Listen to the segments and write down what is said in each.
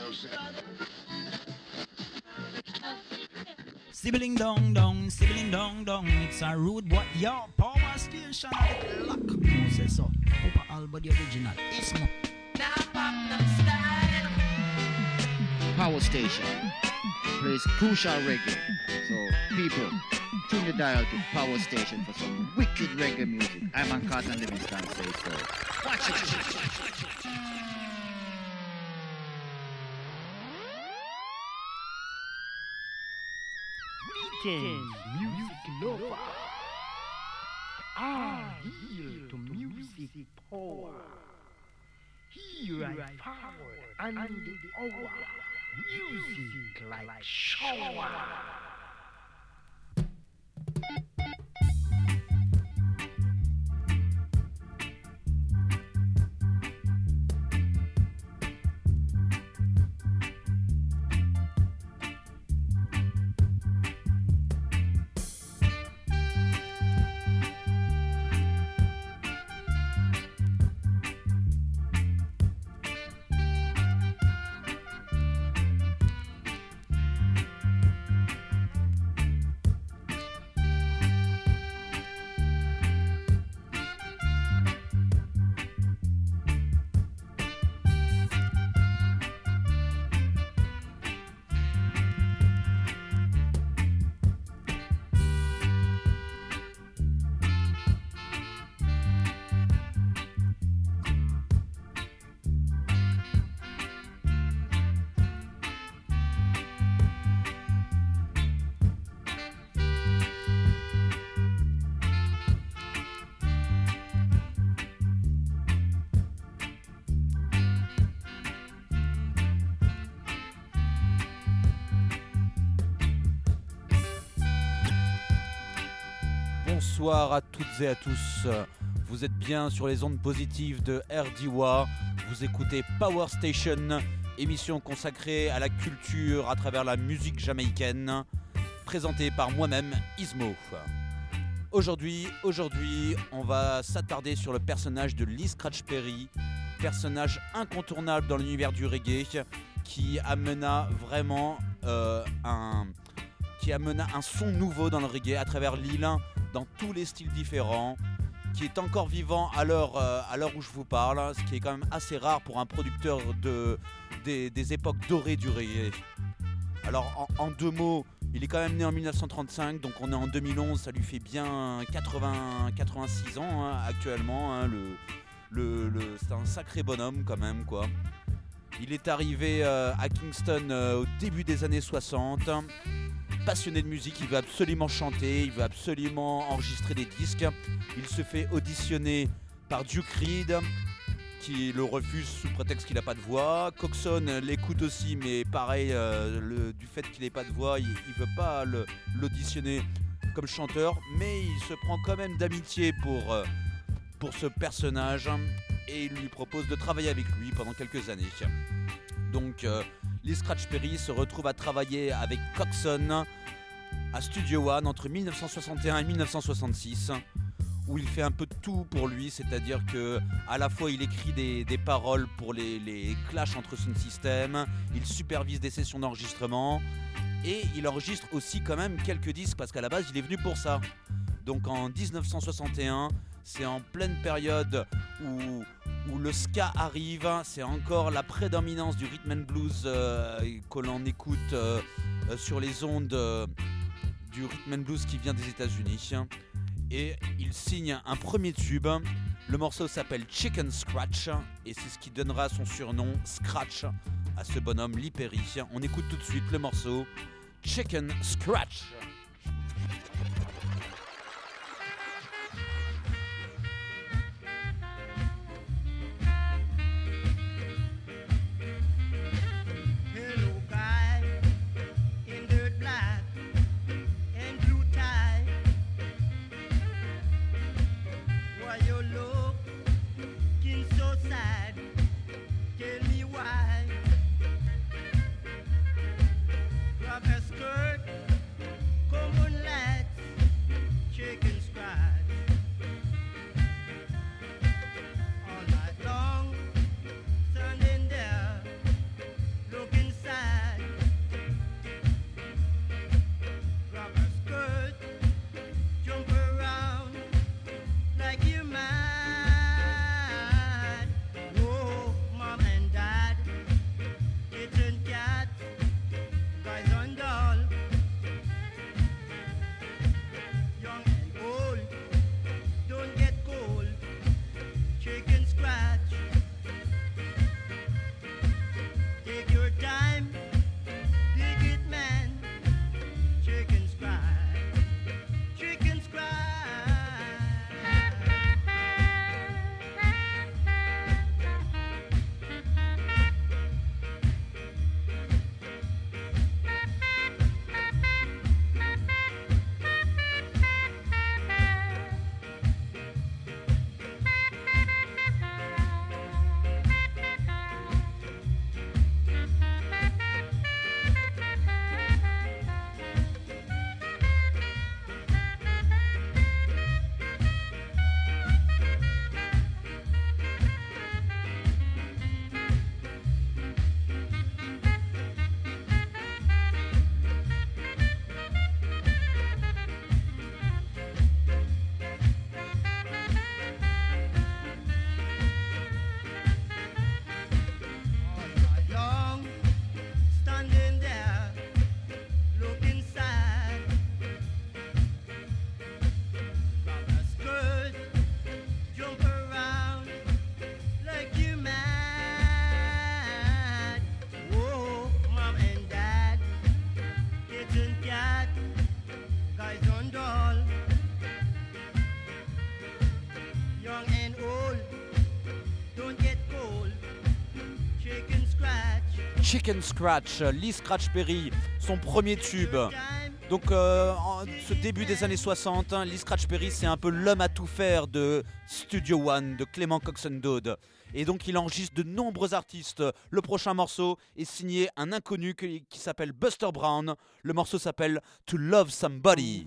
Sibling dong dong, sibling dong dong. It's a rude boy, yo, power station. Lock, no say so. Papa Alba the original. Ismo. Now pop them style. Power station plays crucial reggae. So people, tune the dial to Power Station for some wicked reggae music. I'm on Carlton Livingston say so. Watch it. Greetings, music lover. I yield to music power. Here I forward and the hour. Music like shower. Bonsoir à toutes et à tous, vous êtes bien sur les ondes positives de RDWA, vous écoutez Power Station, émission consacrée à la culture à travers la musique jamaïcaine, présentée par moi-même, Ismo. Aujourd'hui, on va s'attarder sur le personnage de Lee Scratch Perry, personnage incontournable dans l'univers du reggae, qui amena vraiment un son nouveau dans le reggae à travers l'île, dans tous les styles différents, qui est encore vivant à l'heure où je vous parle, ce qui est quand même assez rare pour un producteur des époques dorées du reggae. Alors en deux mots, il est quand même né en 1935, donc on est en 2011, ça lui fait bien 86 ans hein, actuellement. Hein, c'est un sacré bonhomme quand même quoi. Il est arrivé à Kingston au début des années 60. Passionné de musique, il veut absolument chanter, il veut absolument enregistrer des disques. Il se fait auditionner par Duke Reed, qui le refuse sous prétexte qu'il n'a pas de voix. Coxon l'écoute aussi, mais pareil, du fait qu'il n'ait pas de voix, il ne veut pas l'auditionner comme chanteur. Mais il se prend quand même d'amitié pour ce personnage et il lui propose de travailler avec lui pendant quelques années. Donc Lee Scratch Perry se retrouve à travailler avec Coxon à Studio One entre 1961 et 1966 où il fait un peu de tout pour lui, c'est-à-dire que à la fois il écrit des paroles pour les clashs entre Sound System, il supervise des sessions d'enregistrement et il enregistre aussi quand même quelques disques parce qu'à la base il est venu pour ça. Donc en 1961, c'est en pleine période où le ska arrive, c'est encore la prédominance du rhythm and blues que l'on écoute sur les ondes du rhythm and blues qui vient des États-Unis. Et il signe un premier tube. Le morceau s'appelle Chicken Scratch et c'est ce qui donnera son surnom Scratch à ce bonhomme Lee Perry. On écoute tout de suite le morceau Chicken Scratch. Skirt Chicken Scratch, Lee Scratch Perry, son premier tube. Donc en ce début des années 60, Lee Scratch Perry c'est un peu l'homme à tout faire de Studio One, de Clement Coxsone Dodd. Et donc il enregistre de nombreux artistes. Le prochain morceau est signé un inconnu qui s'appelle Buster Brown. Le morceau s'appelle To Love Somebody.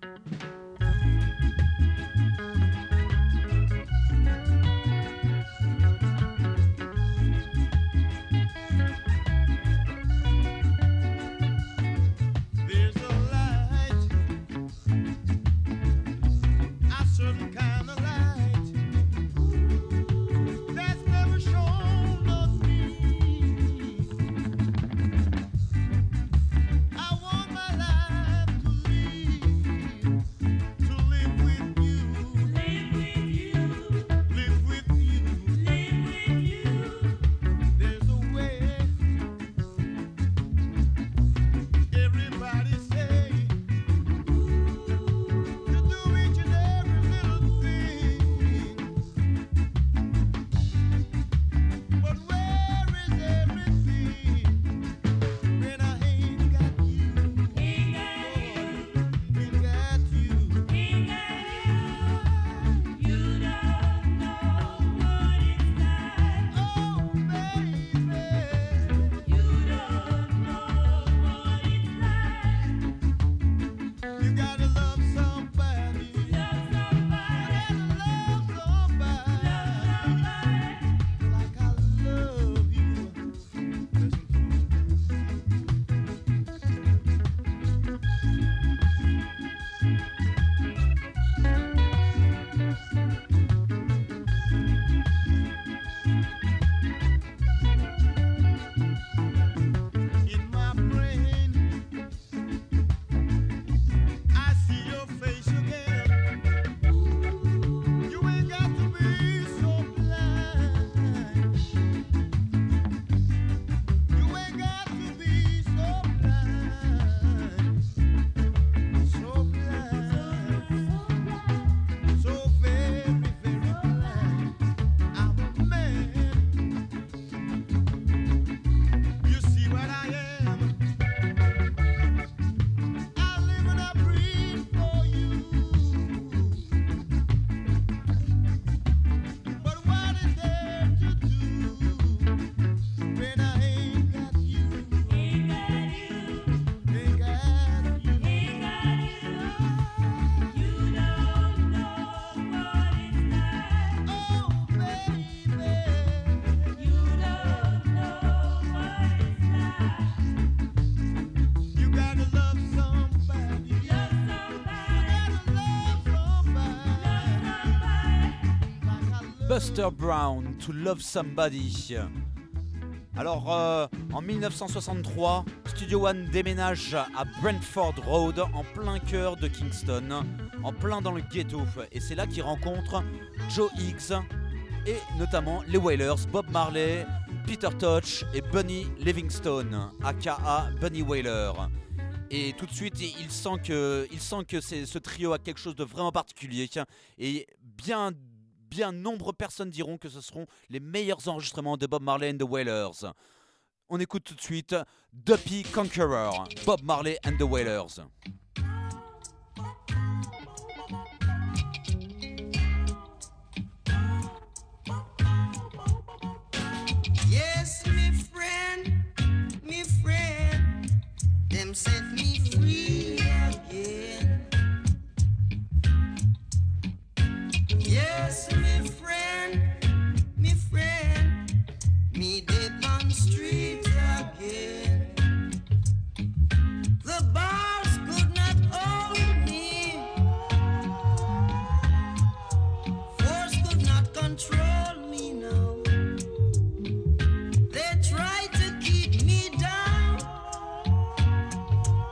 Buster Brown, To Love Somebody. Alors, en 1963, Studio One déménage à Brentford Road, en plein cœur de Kingston, en plein dans le ghetto. Et c'est là qu'il rencontre Joe Higgs et notamment les Wailers, Bob Marley, Peter Tosh et Bunny Livingstone, aka Bunny Wailer. Et tout de suite, il sent que ce trio a quelque chose de vraiment particulier. Et bien nombreuses personnes diront que ce seront les meilleurs enregistrements de Bob Marley and the Wailers. On écoute tout de suite Duppy Conqueror, Bob Marley and the Wailers. Yes, me friend, them set me free again. Yes, me friend, me dead on street again. The bars could not hold me, force could not control me now. They tried to keep me down,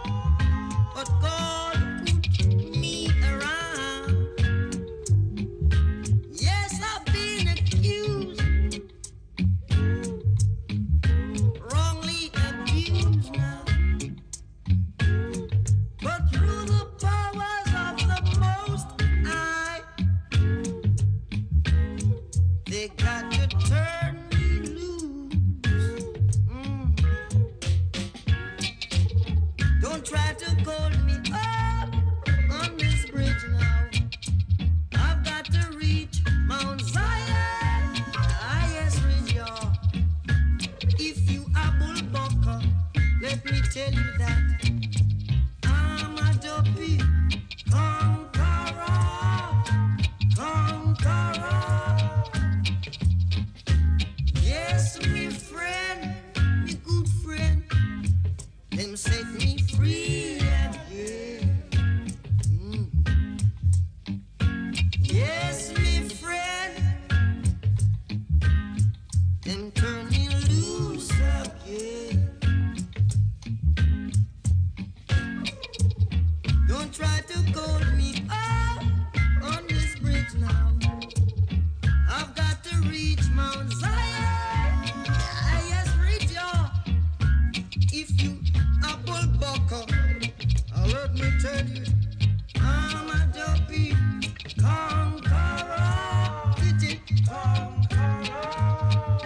friend, me good friend. Them set me free again. Yes, me friend. Them turn me loose again. Don't try to call me up on this bridge now. I've got to reach Mount Zion. Yes, reach ya. If you apple bucker, let me tell you, I'm a dopey conqueror. Titi conqueror.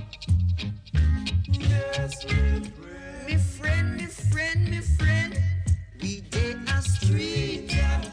Yes, me friend, me friend, me friend. We did a street job,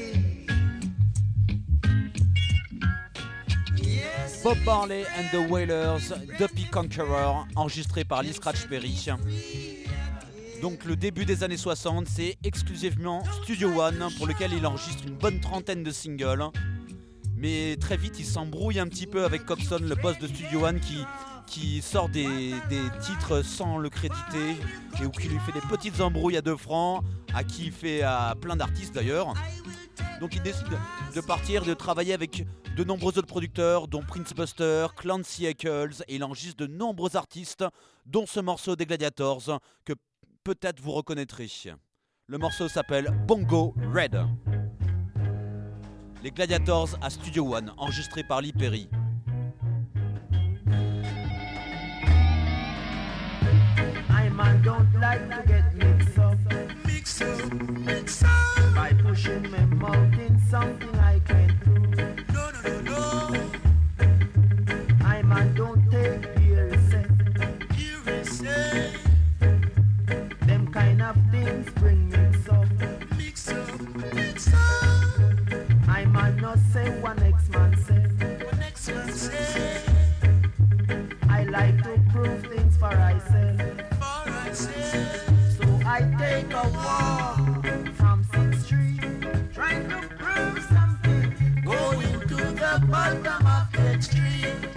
yes. Bob Marley and the Wailers, Dopey Conqueror, enregistré par Lee Scratch Perry. Donc le début des années 60, c'est exclusivement Studio One pour lequel il enregistre une bonne trentaine de singles. Mais très vite il s'embrouille un petit peu avec Coxon, le boss de Studio One, qui sort des titres sans le créditer et ou qui lui fait des petites embrouilles à 2 francs, à qui il fait à plein d'artistes d'ailleurs. Donc il décide de partir, de travailler avec de nombreux autres producteurs, dont Prince Buster, Clancy Eccles, et il enregistre de nombreux artistes, dont ce morceau des Gladiators que peut-être vous reconnaîtrez. Le morceau s'appelle Bongo Red. Les Gladiators à Studio One, enregistré par Lee Perry. I man don't like to get mixed up. Mix up, mix up. By pushing my mouth in something I can't prove. No, no, no, no. I man don't take hearsay. Hearsay. Them kind of things bring mix up. Mix up, mix up. I man not say one X man say. One X man say. I like to prove things for myself. For myself. So I take a walk from 6th Street, trying to prove something. Going to the bottom of the street.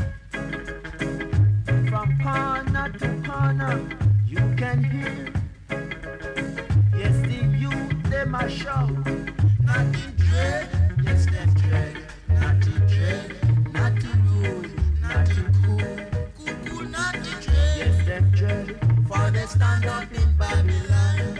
From corner to corner, you can hear. Yes, the youth, them a shout. Not the dread, yes, them dread. Not the dread, not the rude, not the cool. Cool, not the dread. Yes, them dread. For they stand up in Babylon.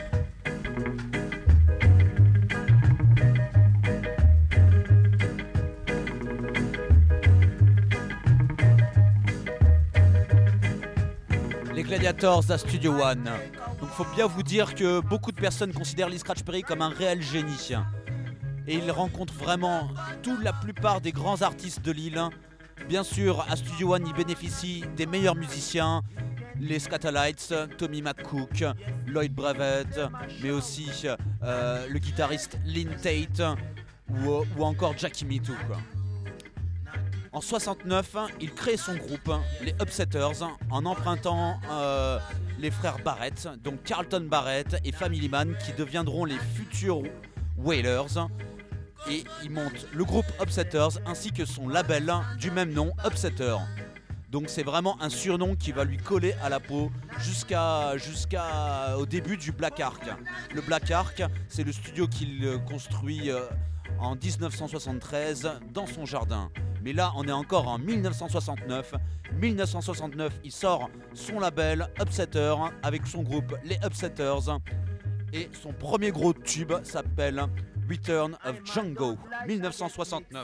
Les Gladiators à Studio One. Donc faut bien vous dire que beaucoup de personnes considèrent Lee Scratch Perry comme un réel génie. Et il rencontre vraiment la plupart des grands artistes de l'île. Bien sûr, à Studio One, il bénéficie des meilleurs musiciens, les Scatolites, Tommy McCook, Lloyd Brevet, mais aussi le guitariste Lynn Tate ou encore Jackie Mittoo. En 69, il crée son groupe, les Upsetters, en empruntant les frères Barrett, donc Carlton Barrett et Family Man, qui deviendront les futurs Wailers. Et il monte le groupe Upsetters ainsi que son label du même nom, Upsetter. Donc c'est vraiment un surnom qui va lui coller à la peau jusqu'au début du Black Ark. Le Black Ark, c'est le studio qu'il construit en 1973 dans son jardin. Mais là, on est encore en 1969. 1969, il sort son label Upsetter avec son groupe les Upsetters. Et son premier gros tube s'appelle Return of Django, 1969.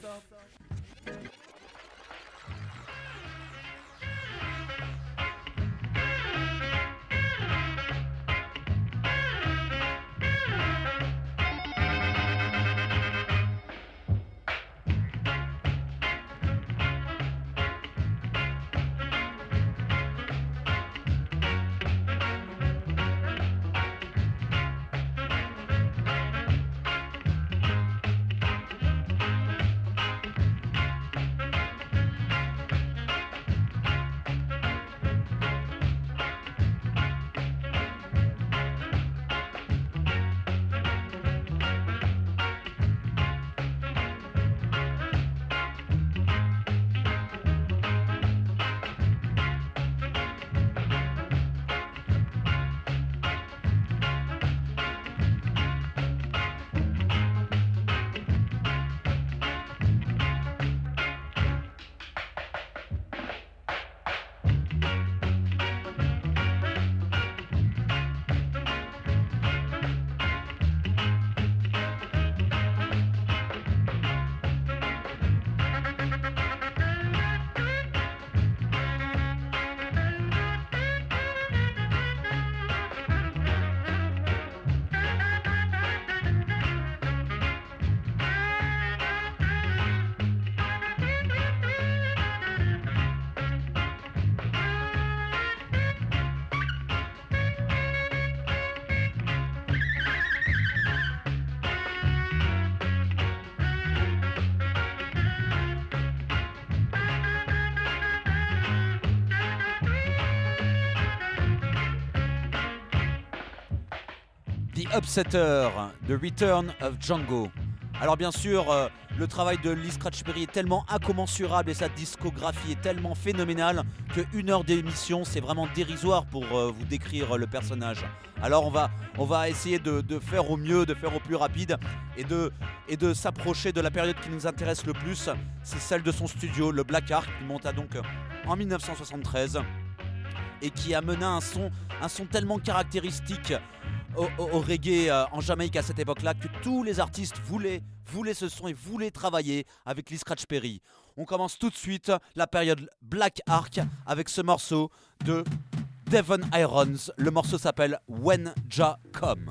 The Upsetter, The Return of Django. Alors bien sûr, le travail de Lee Scratch Perry est tellement incommensurable et sa discographie est tellement phénoménale que 1 heure d'émission c'est vraiment dérisoire pour vous décrire le personnage. Alors on va essayer de faire au mieux, de faire au plus rapide et de s'approcher de la période qui nous intéresse le plus, c'est celle de son studio, le Black Ark, qui monta donc en 1973 et qui amena un son tellement caractéristique au reggae en Jamaïque à cette époque-là que tous les artistes voulaient ce son et voulaient travailler avec Lee Scratch Perry. On commence tout de suite la période Black Ark avec ce morceau de Devon Irons. Le morceau s'appelle When Jah Come.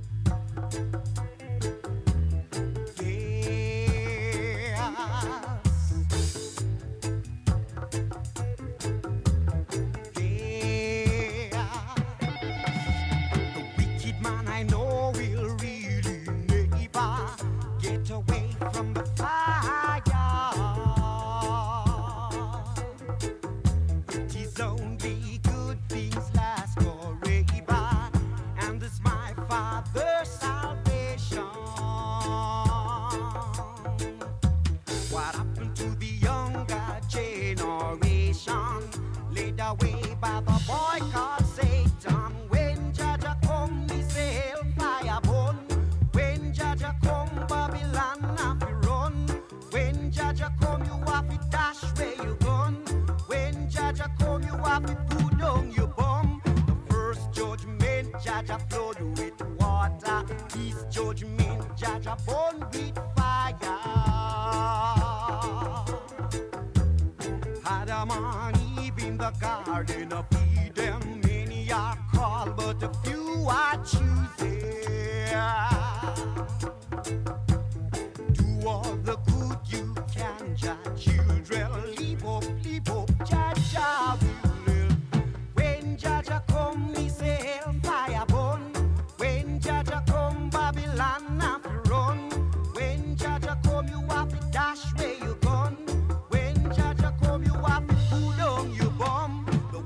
Garden of Eden, many are called, but a few are choosing. Do all the good you can, Jah children. Leave up, Jah Jah will live. When Jah Jah come, me say hellfire burn. When Jah Jah come, Babylon have to run. When Jah Jah come, you have to dash where you gone. When Jah Jah come, you have to pull down your bomb.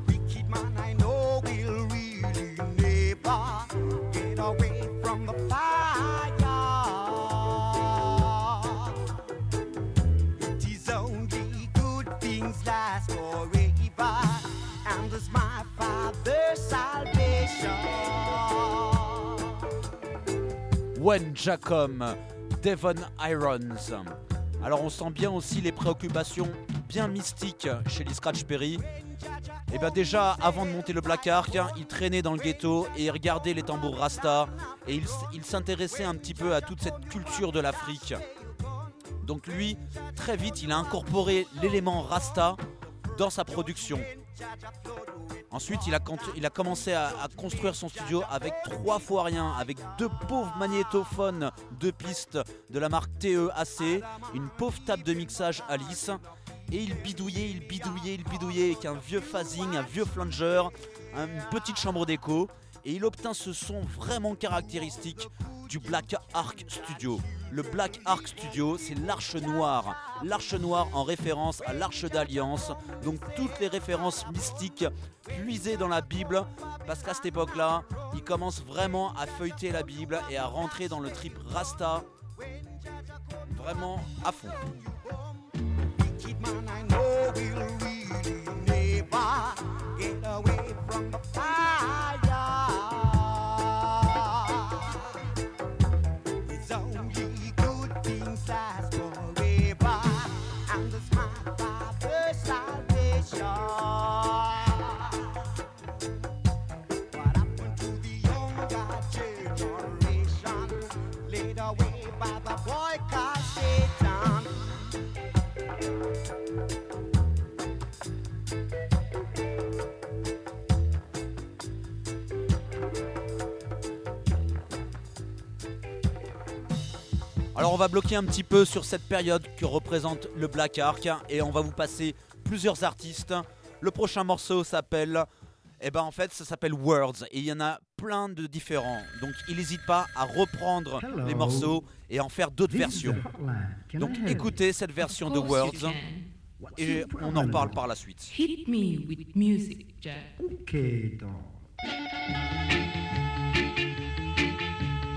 When Jah Come, Devon Irons. Alors on sent bien aussi les préoccupations bien mystiques chez Lee Scratch Perry. Et bien déjà avant de monter le Black Ark, il traînait dans le ghetto et il regardait les tambours Rasta et il s'intéressait un petit peu à toute cette culture de l'Afrique. Donc lui, très vite, il a incorporé l'élément Rasta dans sa production. Ensuite, il a commencé à construire son studio avec 3 fois rien, avec 2 pauvres magnétophones 2 pistes de la marque TE-AC, une pauvre table de mixage Alice, et il bidouillait avec un vieux phasing, un vieux flanger, une petite chambre d'écho, et il obtint ce son vraiment caractéristique du Black Ark Studio. Le Black Ark Studio, c'est l'arche noire en référence à l'arche d'alliance, donc toutes les références mystiques puisées dans la Bible, parce qu'à cette époque-là, il commence vraiment à feuilleter la Bible et à rentrer dans le trip Rasta vraiment à fond. Alors on va bloquer un petit peu sur cette période que représente le Black Ark et on va vous passer plusieurs artistes. Le prochain morceau s'appelle, ça s'appelle Words et il y en a plein de différents. Donc il n'hésite pas à reprendre les morceaux et en faire d'autres versions. Donc écoutez cette version de Words et on en reparle par la suite. Hit me with music, Jack. Okay, donc.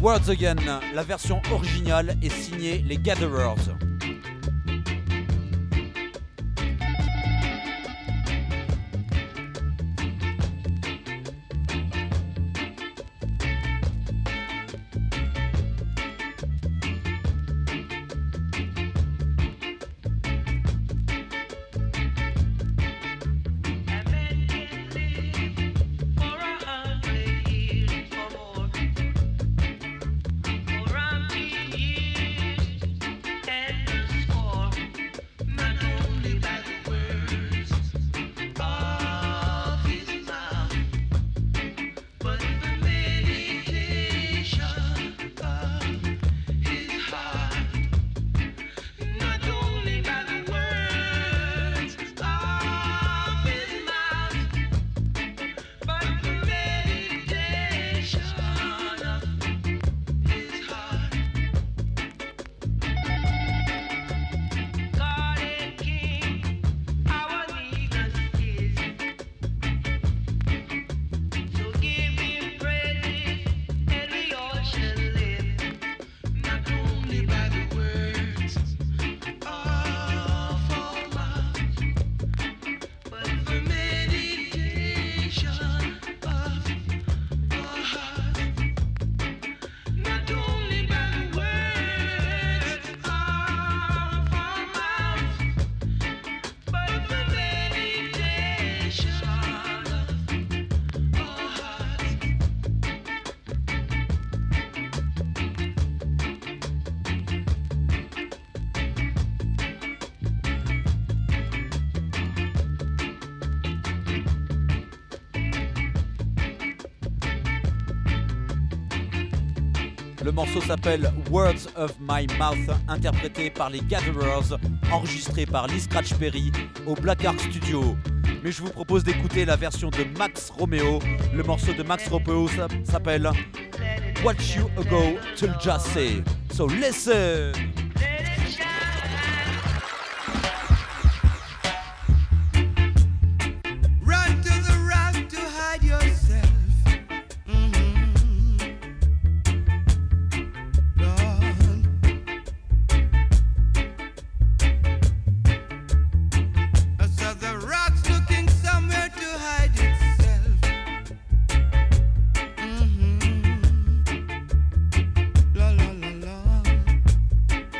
Words Again, la version originale est signée les Gatherers. Le morceau s'appelle Words of My Mouth, interprété par les Gatherers, enregistré par Lee Scratch Perry au Black Ark Studio. Mais je vous propose d'écouter la version de Max Romeo. Le morceau de Max Romeo s'appelle What You Go To Just Say. So listen! Run to the rock to hide yourself. So the rock's looking somewhere to hide itself. La la la la.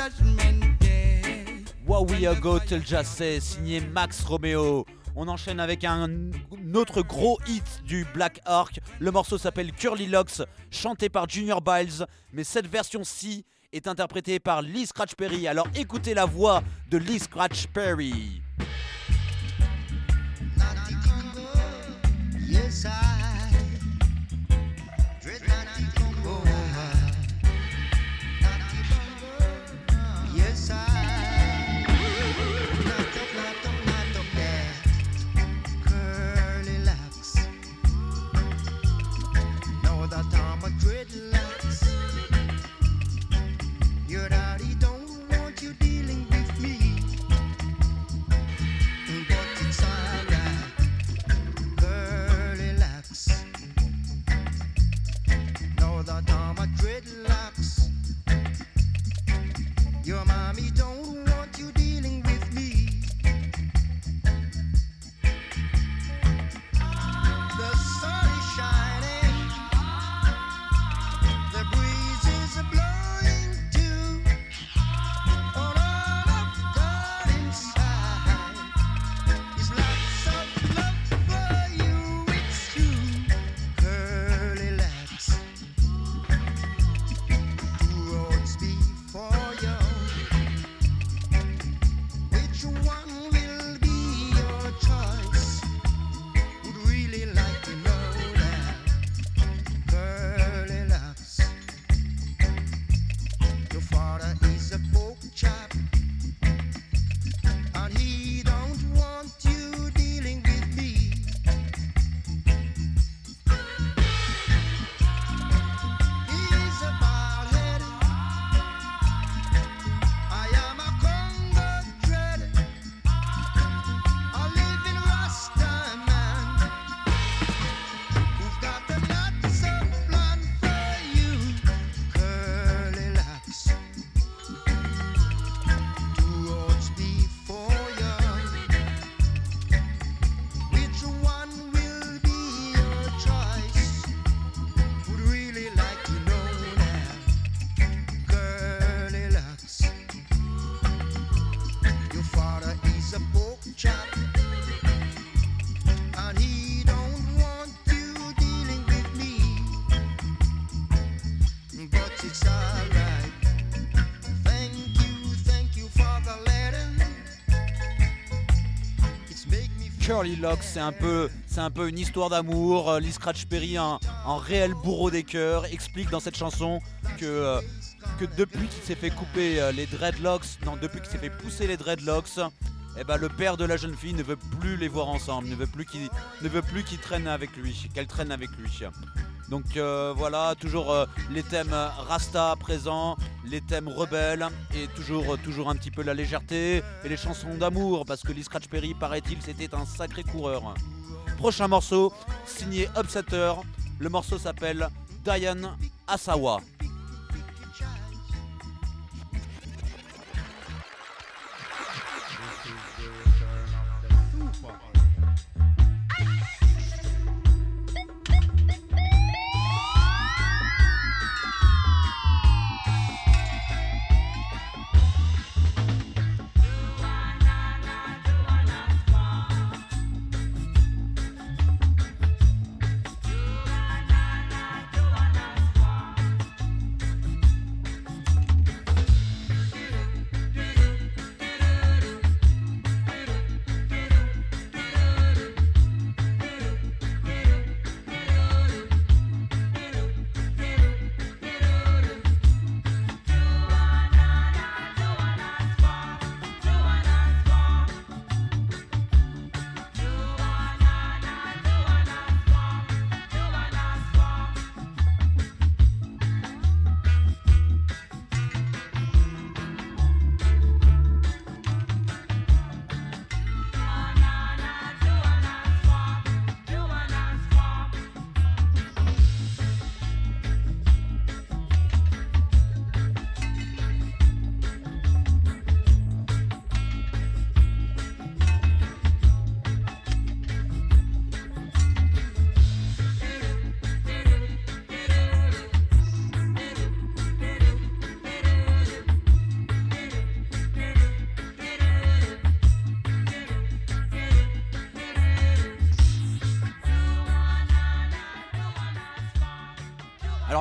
Judgment Day. What We Are Go Till Just Say, signé Max Romeo. On enchaîne avec un autre gros hit du Black Ark. Le morceau s'appelle Curly Locks, chanté par Junior Biles, mais cette version-ci est interprétée par Lee Scratch Perry. Alors écoutez la voix de Lee Scratch Perry. Yes, I dread Natty Congo. Natty Congo. Yes, I not up there. Curly locks. Know that I'm a dreadlocks. Your daddy don't want you dealing with me, but it's alright. Curly locks. Know that I'm a dreadlocks. Your mommy don't want you dealing with me. The sun is shining, the breeze is blowing too. All I've got inside is lots of love for you. It's true, curly locks. Two roads before you. Which one will be your choice? Would really like to know that, curly locks. Your father is a pork chop, and he don't want you dealing with me. He's a bald head. I am a Congo dread. I live in Rasta man. Who've got the lots of plan for you, curly locks. Two roads before you. Which one will be your choice? Would really like to know that, curly locks. Your father is a pork chop, and he don't want you dealing with me, but it's alright. Thank you for the letter. It's make me feel Curly Locks, c'est un peu une histoire d'amour. Lee Scratch Perry, un réel bourreau des cœurs, explique dans cette chanson que depuis qu'il s'est fait couper les dreadlocks, non, depuis qu'il s'est fait pousser les dreadlocks, eh ben, le père de la jeune fille ne veut plus les voir ensemble, ne veut plus qu'il traîne avec lui, qu'elle traîne avec lui. Donc voilà, toujours les thèmes Rasta présents, les thèmes rebelles et toujours un petit peu la légèreté et les chansons d'amour, parce que Lee Scratch Perry, paraît-il, c'était un sacré coureur. Prochain morceau, signé Upsetter, le morceau s'appelle Diane Asawa.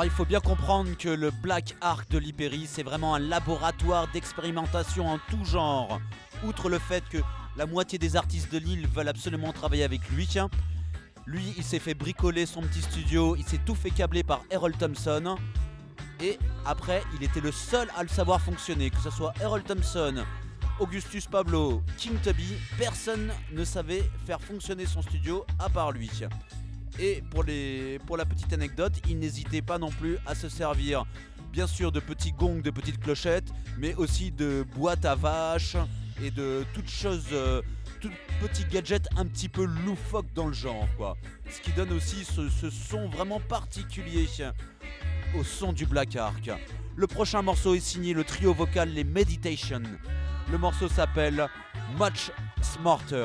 Alors il faut bien comprendre que le Black Ark de Lee Perry, c'est vraiment un laboratoire d'expérimentation en tout genre. Outre le fait que la moitié des artistes de l'île veulent absolument travailler avec lui, lui il s'est fait bricoler son petit studio, il s'est tout fait câbler par Errol Thompson. Et après, il était le seul à le savoir fonctionner, que ce soit Errol Thompson, Augustus Pablo, King Tubby, personne ne savait faire fonctionner son studio à part lui. Et pour la petite anecdote, il n'hésitait pas non plus à se servir, bien sûr, de petits gongs, de petites clochettes, mais aussi de boîtes à vaches et de toutes choses, tout petit gadget un petit peu loufoque dans le genre, quoi. Ce qui donne aussi ce son vraiment particulier au son du Black Ark. Le prochain morceau est signé le trio vocal les Meditation. Le morceau s'appelle Much Smarter.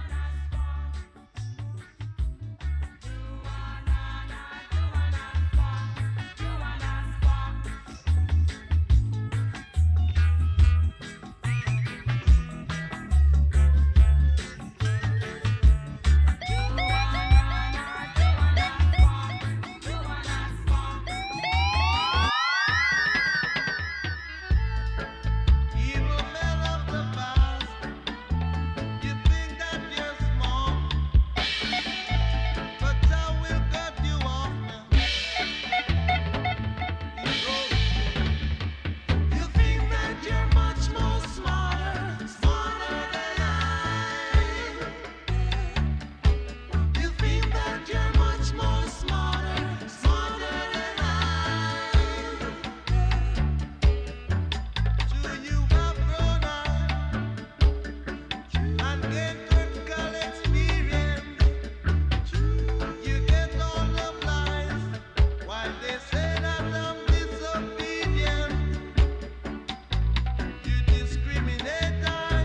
Evil men of the past, you think that you're small, but I will cut you off now. You think that you're much more smarter, smarter than I. You think that you're much more smarter, smarter than I. Do you have grown up and gained critical experience? You get all the lies while they say that I'm disobedient. You discriminate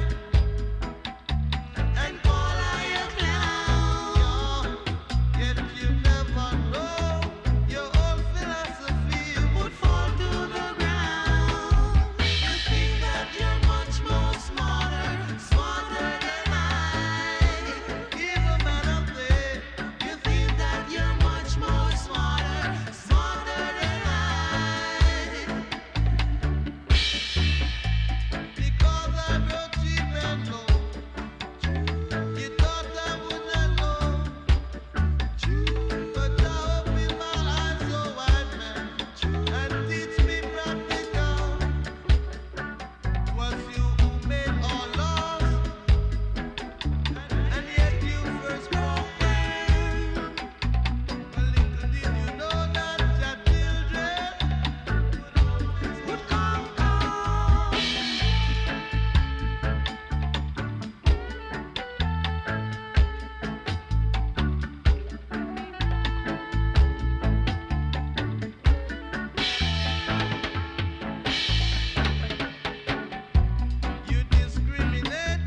and call I a clown. Yet you never know your old philosophy would fall to the ground. You think that you're much more smarter, smarter than I. Evil man of faith, you think that you're much more smarter, smarter than I. Because I wrote cheap and low, you thought I wouldn't know. But I open my eyes so wide, man, and teach me practical. Was you who made all laws, and yet you first broke them. A little did you know that your children would come. You discriminate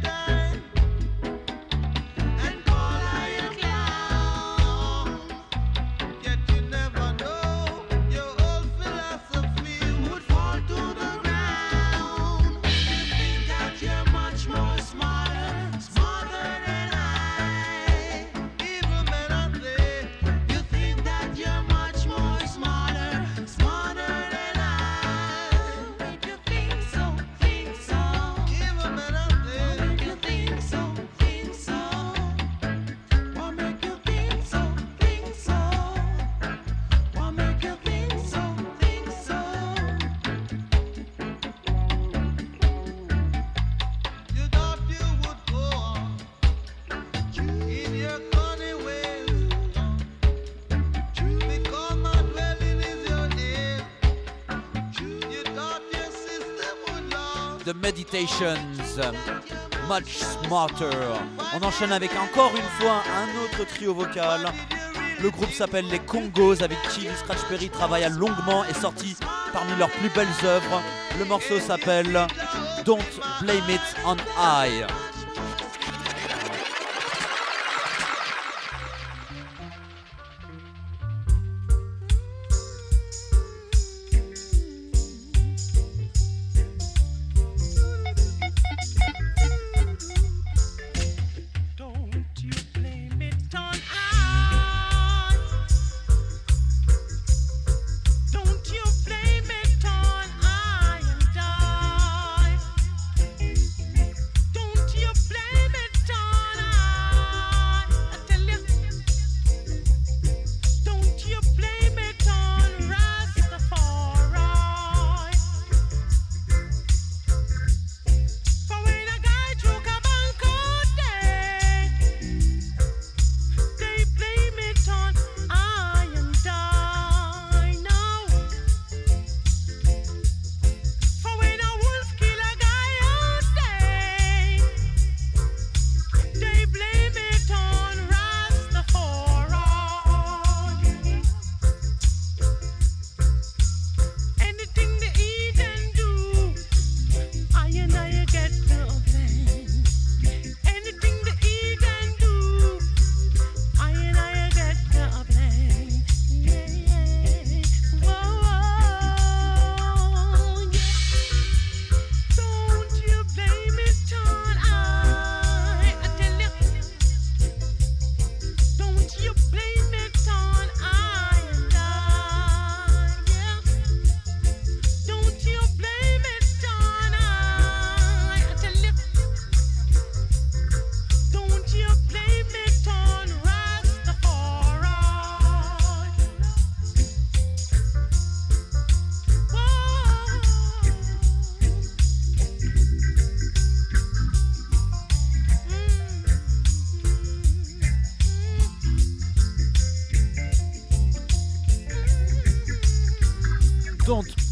and call I a clown. Yet you never know your old philosophy would fall to the ground. You think that you're much more smarter, smarter than I. Evil men of faith, you think that you're much more smarter, smarter than I. Make you think so, think so. Evil men of faith, make you think so, think so. What make you think so, think so. What make you think so, think so. You thought you would go on in your funny ways, because my dwelling is your name. You thought your system would last. The Meditations, Much Smarter. On enchaîne avec encore une fois un autre trio vocal. Le groupe s'appelle les Congos, avec qui Lee Scratch Perry travailla longuement et sorti parmi leurs plus belles œuvres. Le morceau s'appelle Don't Blame It on I. Don't you blame it on I.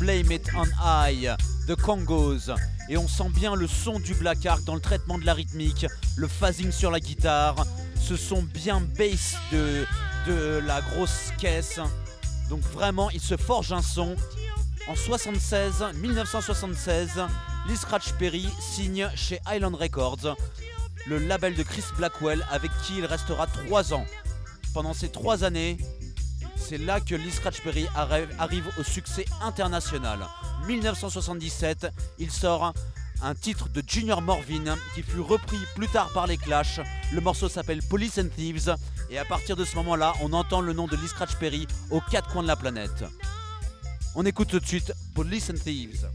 Blame It on I, The Congos. Et on sent bien le son du Black Ark dans le traitement de la rythmique, le phasing sur la guitare, ce son bien bass de la grosse caisse. Donc vraiment, il se forge un son. En 1976, Lee Scratch Perry signe chez Island Records, le label de Chris Blackwell, avec qui il restera 3 ans. Pendant ces 3 années, c'est là que Lee Scratch Perry arrive au succès international. 1977, il sort un titre de Junior Morvin qui fut repris plus tard par les Clash. Le morceau s'appelle Police and Thieves et à partir de ce moment-là, on entend le nom de Lee Scratch Perry aux 4 coins de la planète. On écoute tout de suite Police and Thieves.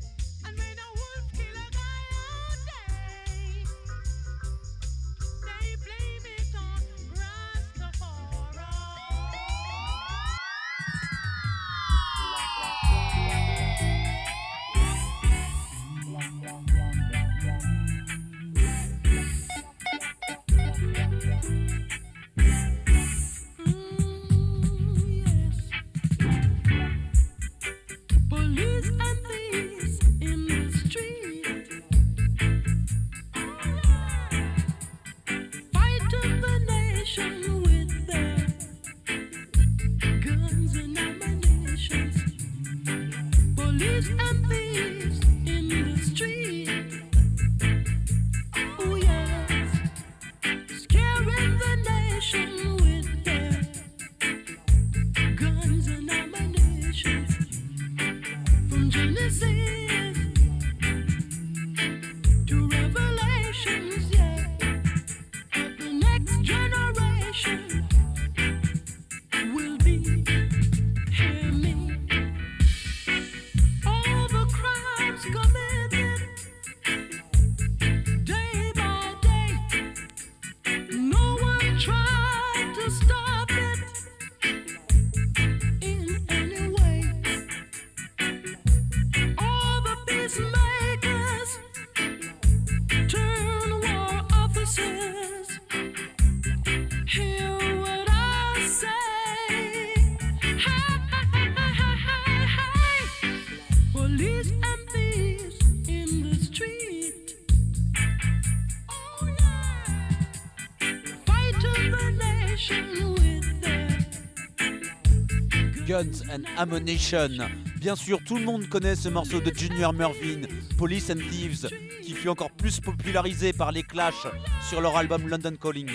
Police and thieves in the street, fighting the nation with their guns and ammunition. Police and thieves in the street, oh yes, scaring the nation with their guns and ammunition. From Genesis to Revelations, yeah, the next generation will be, hear me, all the crimes committed day by day, no one tried to stop it in any way. All the peacemakers turn war officers. Hear what I say. Hey, police and thieves in the street. Oh yeah, fighting the nation with their Guns and Ammunition. Bien sûr, tout le monde connaît ce morceau de Junior Morvin, Police and Thieves, qui fut encore plus popularisé par les Clash sur leur album London Calling.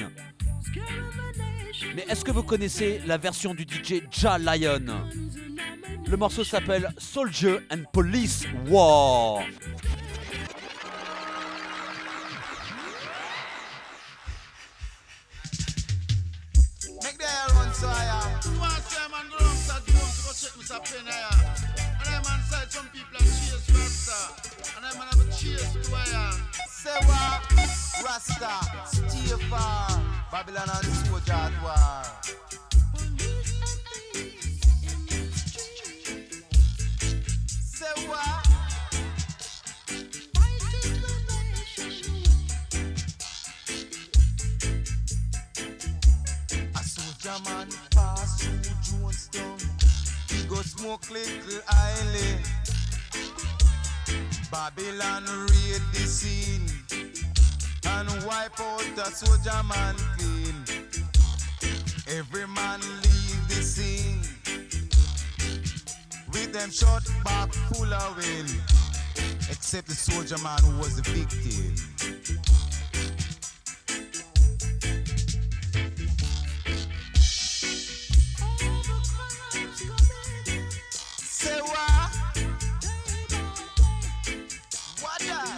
Mais est-ce que vous connaissez la version du DJ Ja Lion? Le morceau s'appelle Soldier and Police War. Make the air run so I am. You want to say, man, go down to Jones to go check Mr. Penn here. And then, man, said some people are chase Rasta. And then, man, have a chase to where. Say what? Rasta, stay far. Babylon and soldier at war. Say what? A soldier man pass through Jonestown. He go smoke little island. Babylon raid the scene and wipe out the soldier man clean. Every man leave the scene with them shot back full of wind, except the soldier man who was the victim. Say what? What that?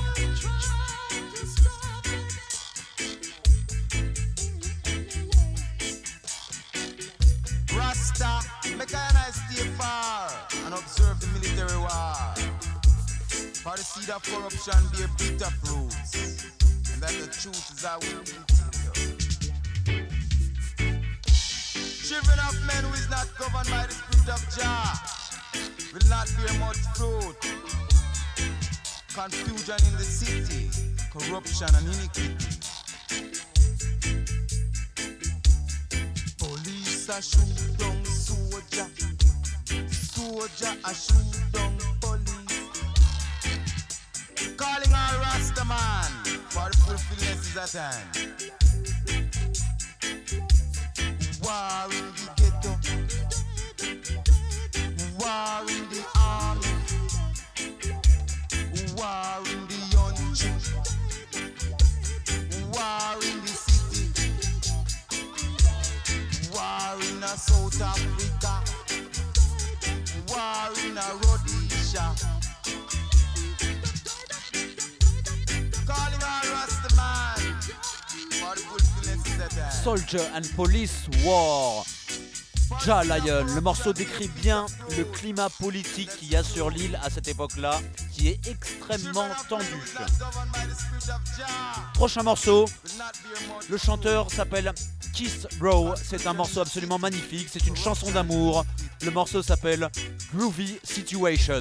Rasta, make a nice stay far and observe the military war. For the seed of corruption bear bitter fruits, and that the truth is I will continue. Children of men who is not governed by the spirit of Jah will not bear much fruit. Confusion in the city, corruption and iniquity. Police a shoot down soldier, soldier a shoot down Calling all Rasta man, for the fulfillment is at hand. War in the ghetto, war in the army, war in the country, war in the city, war in South Africa, war in Rhodesia. Calling all Rasta man, for the fulfillment is at hand. Soldier and Police War. Jah Lion, le morceau décrit bien le climat politique qu'il y a sur l'île à cette époque-là, qui est extrêmement tendu. Prochain morceau, le chanteur s'appelle Kiss Row, c'est un morceau absolument magnifique, c'est une chanson d'amour. Le morceau s'appelle Groovy Situation.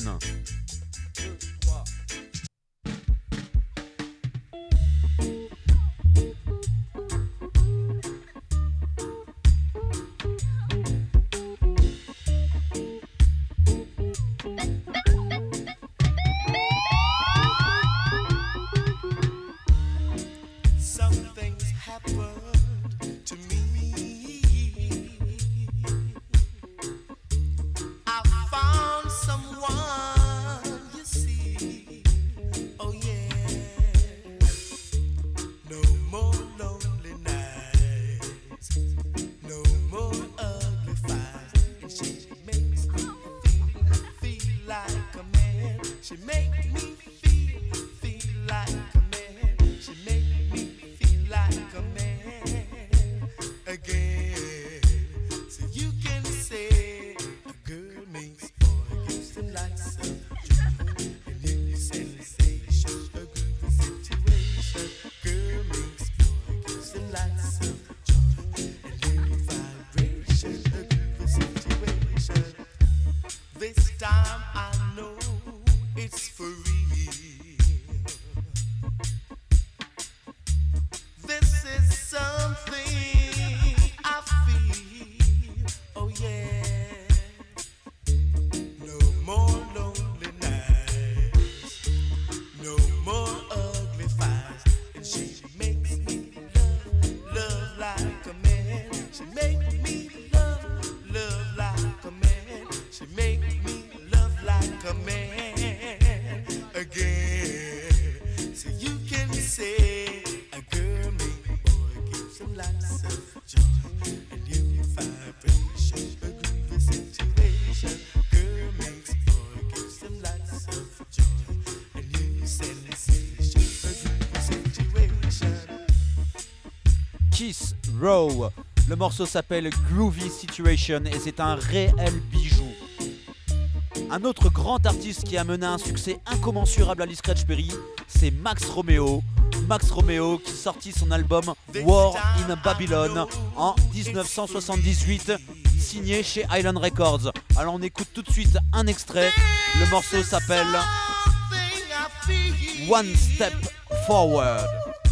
Kiss Row. Le morceau s'appelle Groovy Situation et c'est un réel bijou. Un autre grand artiste qui a mené un succès incommensurable à Lee Scratch Perry, c'est Max Romeo. Max Romeo qui sortit son album War in Babylon en 1978, signé chez Island Records. Alors on écoute tout de suite un extrait. Le morceau s'appelle One Step Forward.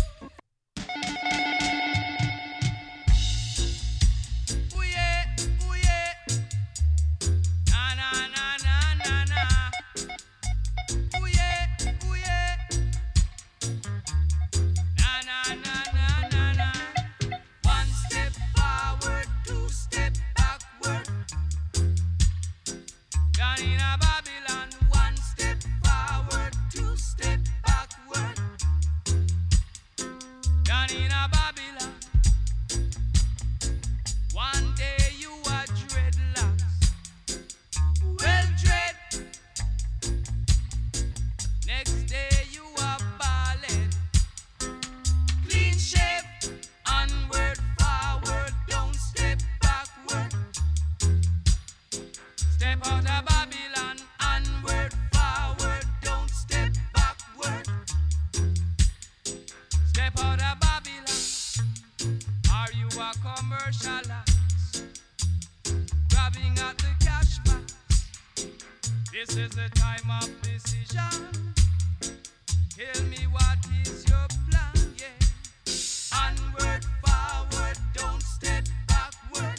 This is a time of decision. Tell me what is your plan, yeah. Onward, forward, don't step backward.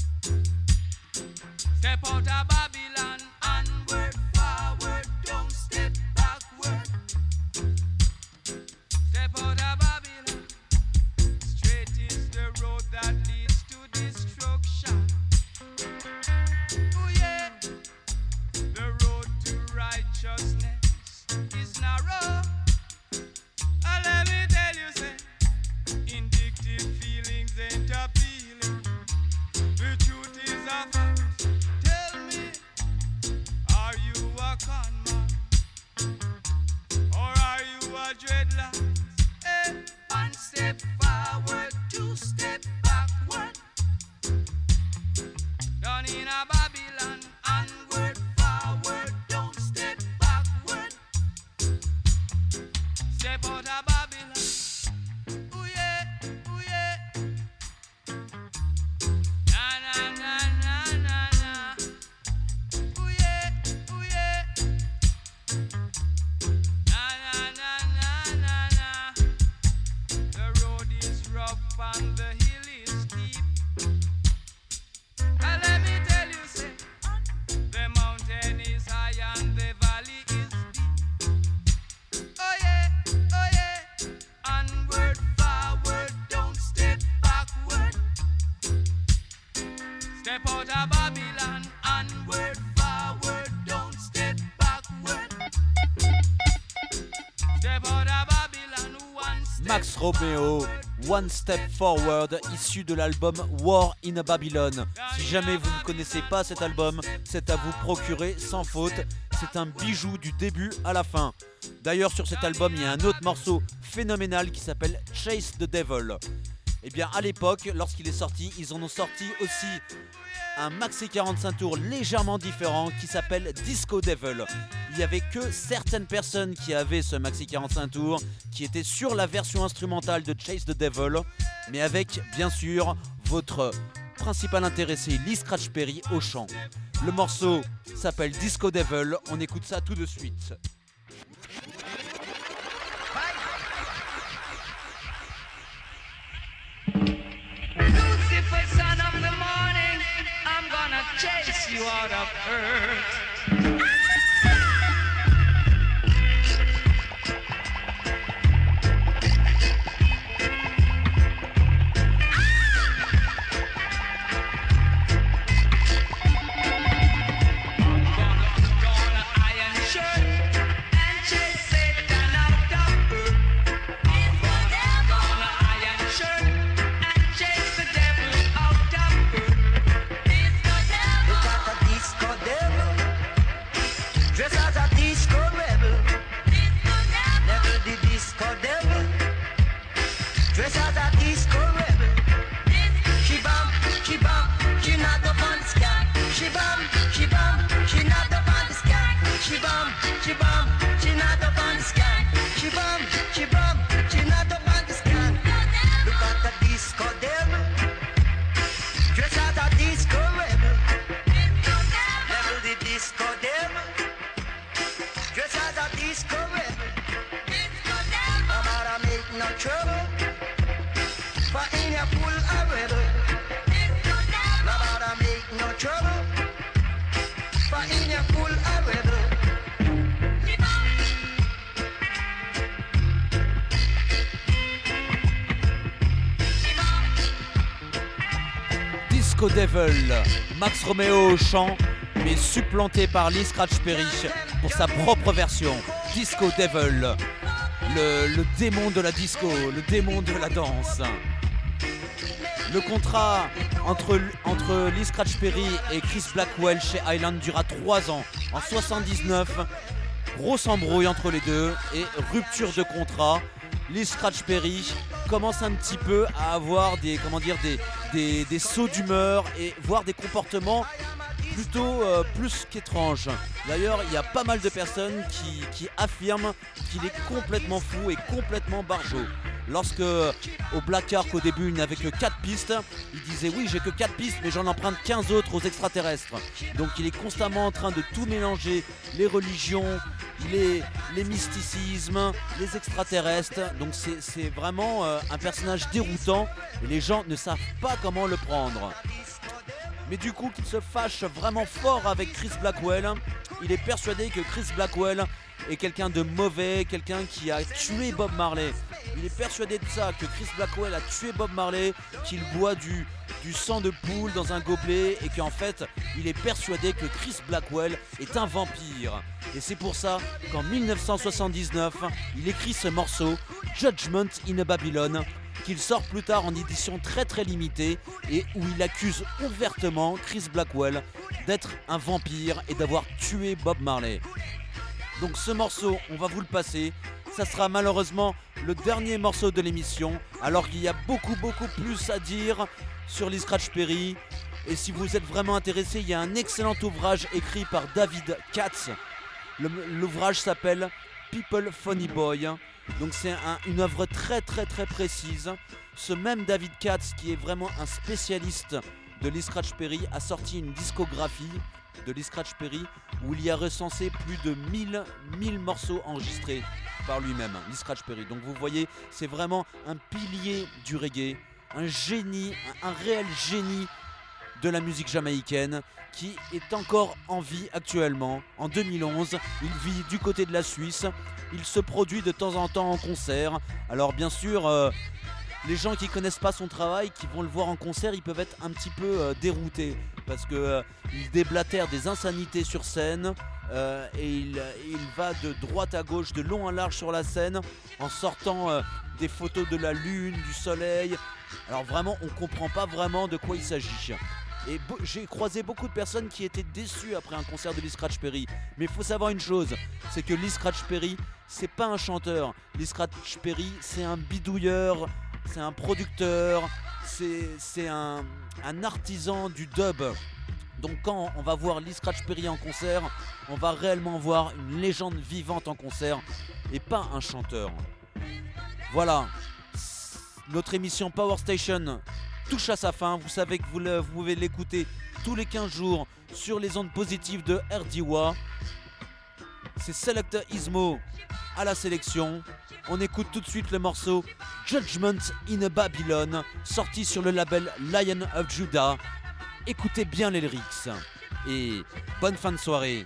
Step out of Babylon. Onward, forward, don't step backward. Step out of Babylon. Straight is the road that leads to destruction. Oh yeah, the road to righteousness is narrow. Let me tell you, say, indictive feelings ain't appealing. The truth is a fact. Tell me, are you a con man? Or are you a dreadlock? Hey, one step forward, two step backward. Down in a Babylon, onward, forward, don't step backward. Step out of Babylon. Ooh yeah, ooh yeah. Na na na na na na. Ooh yeah, ooh yeah. Na na na na na na. The road is rough and the hill is steep. And let me tell you, say, the mountain is high and the valley is deep. Oh yeah, oh yeah. Onward, forward, don't step backward. Step out of Babylon. Onward, forward, don't step backward. Step out of Babylon. One step Max Romeo, One Step Forward, issu de l'album War in Babylon. Si jamais vous ne connaissez pas cet album, c'est à vous procurer sans faute. C'est un bijou du début à la fin. D'ailleurs, sur cet album, il y a un autre morceau phénoménal qui s'appelle Chase the Devil. Et bien, à l'époque, lorsqu'il est sorti, ils en ont sorti aussi un maxi 45 tours légèrement différent qui s'appelle Disco Devil. Il n'y avait que certaines personnes qui avaient ce maxi 45 tours qui étaient sur la version instrumentale de Chase the Devil, mais avec, bien sûr, votre principal intéressé, Lee Scratch Perry, au chant. Le morceau s'appelle Disco Devil, on écoute ça tout de suite. Lucifer, son of the morning, I'm gonna chase you out of earth. Disco Devil, Max Romeo au chant, mais supplanté par Lee Scratch Perry pour sa propre version. Disco Devil, le démon de la disco, le démon de la danse. Le contrat entre Lee Scratch Perry et Chris Blackwell chez Island dura 3 ans. En 79, grosse embrouille entre les deux et rupture de contrat. Lee Scratch Perry commence un petit peu à avoir des sauts d'humeur et voire des comportements plutôt plus qu'étranges. D'ailleurs, il y a pas mal de personnes qui affirment qu'il est complètement fou et complètement barjot. Lorsque au Black Ark au début il n'avait que 4 pistes, il disait oui j'ai que 4 pistes mais j'en emprunte 15 autres aux extraterrestres. Donc il est constamment en train de tout mélanger, les religions, les mysticismes, les extraterrestres. Donc c'est vraiment un personnage déroutant et les gens ne savent pas comment le prendre. Mais du coup qu'il se fâche vraiment fort avec Chris Blackwell, il est persuadé que Chris Blackwell est quelqu'un de mauvais, quelqu'un qui a tué Bob Marley. Il est persuadé de ça, que Chris Blackwell a tué Bob Marley, qu'il boit du sang de poule dans un gobelet et qu'en fait, il est persuadé que Chris Blackwell est un vampire. Et c'est pour ça qu'en 1979, il écrit ce morceau, Judgment in a Babylon, qu'il sort plus tard en édition très très limitée et où il accuse ouvertement Chris Blackwell d'être un vampire et d'avoir tué Bob Marley. Donc ce morceau, on va vous le passer. Ça sera malheureusement le dernier morceau de l'émission, alors qu'il y a beaucoup plus à dire sur Lee Scratch Perry. Et si vous êtes vraiment intéressé, il y a un excellent ouvrage écrit par David Katz. L'ouvrage s'appelle People Funny Boy. Donc c'est une œuvre très précise. Ce même David Katz, qui est vraiment un spécialiste de Lee Scratch Perry, a sorti une discographie de Lee Scratch Perry où il y a recensé plus de 1000 morceaux enregistrés par lui-même, Lee Scratch Perry. Donc vous voyez, c'est vraiment un pilier du reggae, un génie, un réel génie de la musique jamaïcaine qui est encore en vie actuellement. En 2011, il vit du côté de la Suisse, il se produit de temps en temps en concert. Alors bien sûr, les gens qui connaissent pas son travail, qui vont le voir en concert, ils peuvent être un petit peu déroutés parce que il déblatère des insanités sur scène et il va de droite à gauche, de long à large sur la scène en sortant des photos de la lune, du soleil. Alors vraiment, on comprend pas vraiment de quoi il s'agit. Et j'ai croisé beaucoup de personnes qui étaient déçues après un concert de Lee Scratch Perry. Mais il faut savoir une chose, c'est que Lee Scratch Perry, c'est pas un chanteur. Lee Scratch Perry, c'est un bidouilleur, c'est un producteur, c'est un artisan du dub. Donc quand on va voir Lee Scratch Perry en concert, on va réellement voir une légende vivante en concert et pas un chanteur. Voilà, notre émission Power Station touche à sa fin. Vous savez que vous pouvez l'écouter tous les 15 jours sur les ondes positives de RDWA. C'est Selector Ismo à la sélection. On écoute tout de suite le morceau Judgment in a Babylon, sorti sur le label Lion of Judah. Écoutez bien les lyrics et bonne fin de soirée.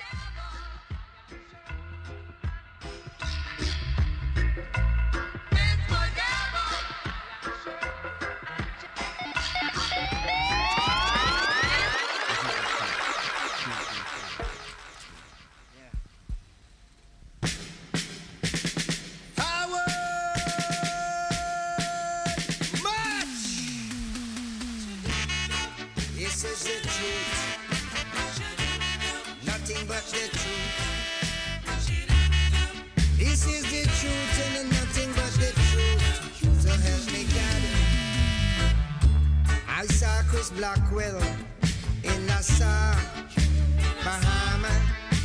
Blackwell in Nassau, Bahamas,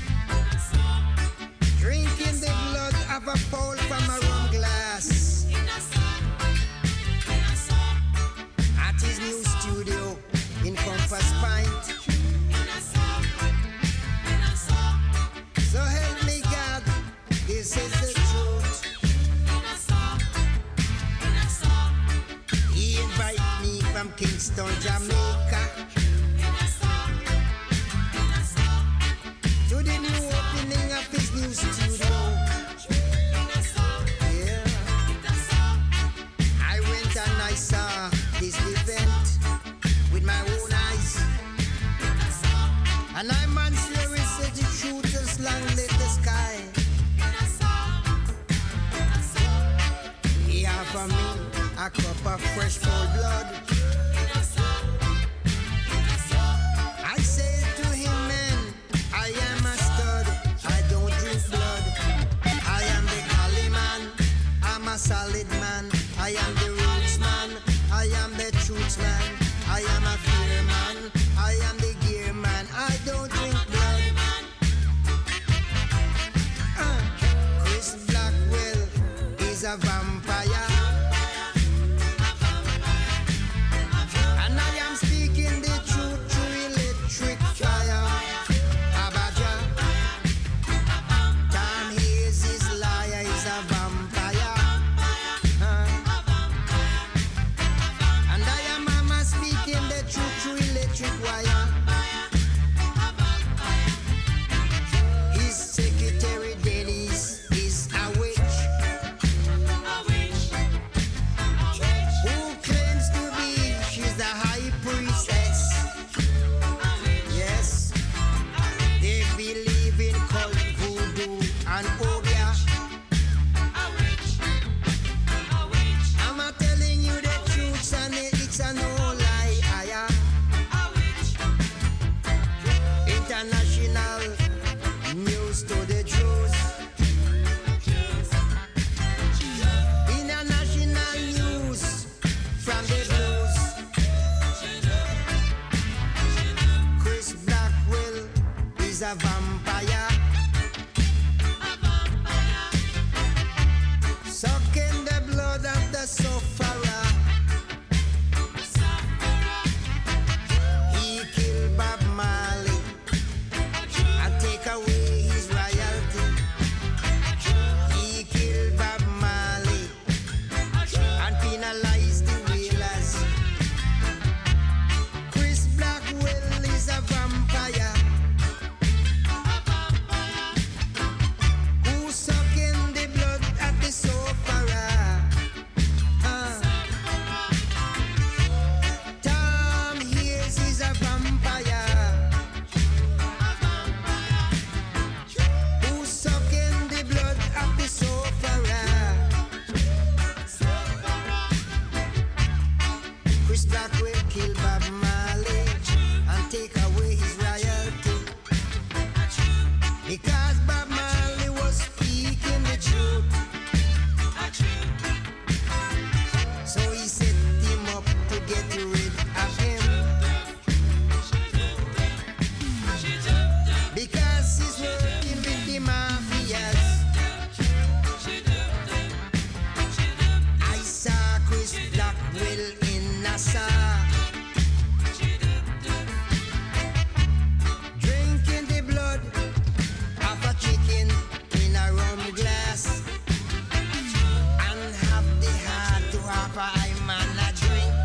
drinking the blood of a pole from a rum glass at his new studio in Compass Point. So help me God, this is the truth. He invited me from Kingston, Jamaica, to the new opening of his new studio. Yeah, I went and I saw this event with my own eyes, and I man swear it said the shooters long lit the sky. He have for me a cup of fresh cold blood. I say to him, man, I am a stud, I don't drink blood. I am the Cali man, I'm a solid man. I am the roots man, I am the truth man. I am a fear man, I am the gear man. I don't drink blood. Chris Blackwell is a vampire. Chris Black will kill Bob Marley and take away his royalty. Because Bob Marley was speaking the truth. So he set him up to get rid of him. Because he's working with the mafias. I saw Chris Blackwell in Nassau, drinking the blood of a chicken in a rum glass, and have the heart to offer him a drink.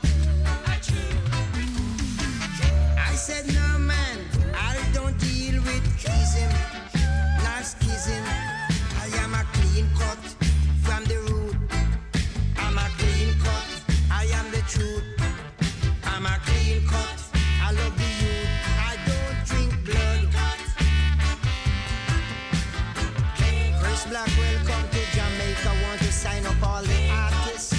I said, no man, I don't deal with schism, not schism. I am a clean cut from the root. I'm a clean cut, I am the truth. I'm a clean cut, I love the youth. I don't drink blood. Chris Blackwell come to Jamaica, want to sign up all the artists.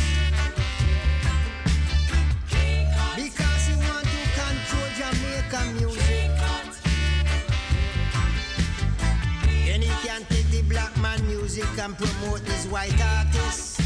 Because he want to control Jamaican music. Then he can take the black man music and promote his white artists.